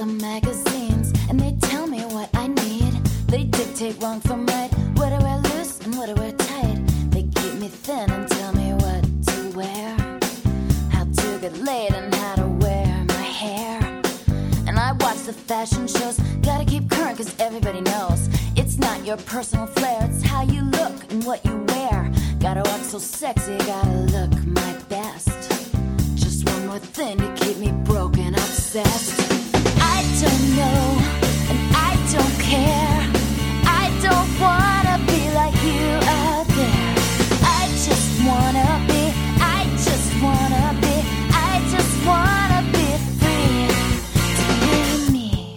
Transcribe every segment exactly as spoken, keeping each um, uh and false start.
the magazines and they tell me what I need. They dictate wrong from right, what to wear loose and what to wear tight. They keep me thin and tell me what to wear, how to get laid and how to wear my hair. And I watch the fashion shows, gotta keep current cause everybody knows it's not your personal flair, it's how you look and what you wear. Gotta walk so sexy, gotta look my best. Just one more thing to keep me broken, obsessed. I don't know and I don't care. I don't wanna be like you out there. I just wanna be, I just wanna be, I just wanna be free to be me.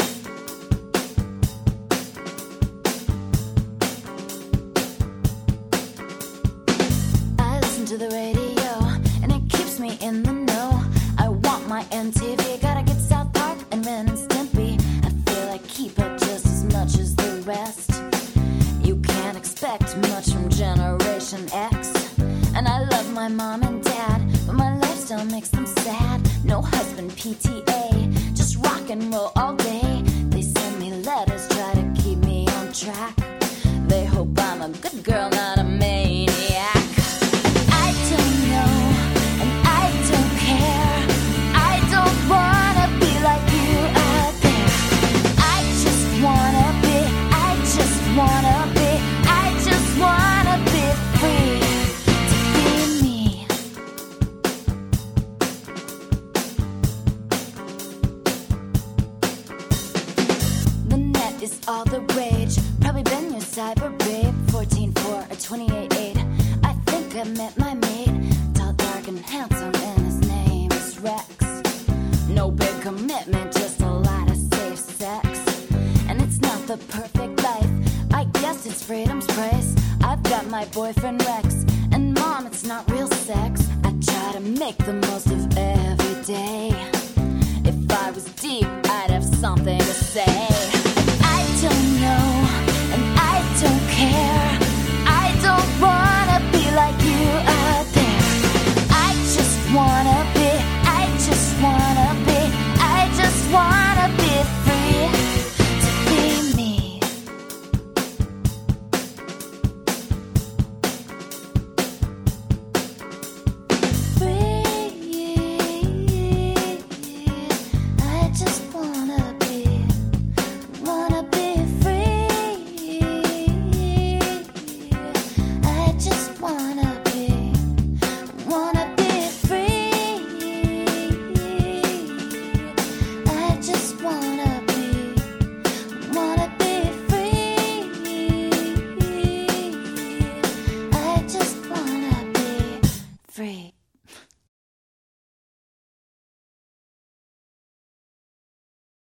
I listen to the radio and it keeps me in the know. I want my M T V, gotta get South Park and Ren and Stimpy. I feel I keep up just as much as the rest. You can't expect much from Generation X. And I love my mom and dad, but my lifestyle makes them sad. No husband, P T A, just rock and roll all day. They send me letters, try to keep me on track. They hope I'm a good girl, not a maniac. I don't know and I don't care. I don't wanna be like you out there. I just wanna be, I just wanna be, I just wanna be free to be me. The net is all the rage, probably been your cyber babe. fourteen four or twenty-eight eight, I think I met my mate. Tall, dark and handsome and his name is Rex. No big commitment, just a lot of safe sex. And it's not the perfect life, I guess it's freedom's price. I've got my boyfriend Rex, and mom, it's not real sex. I try to make the most of every day. If I was deep, I'd have something to say.